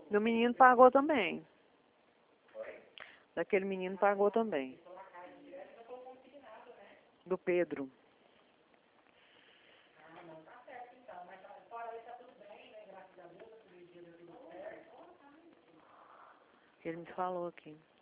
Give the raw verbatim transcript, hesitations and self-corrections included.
Do menino pagou também. Daquele menino pagou também. Do Pedro. Ele me falou aqui.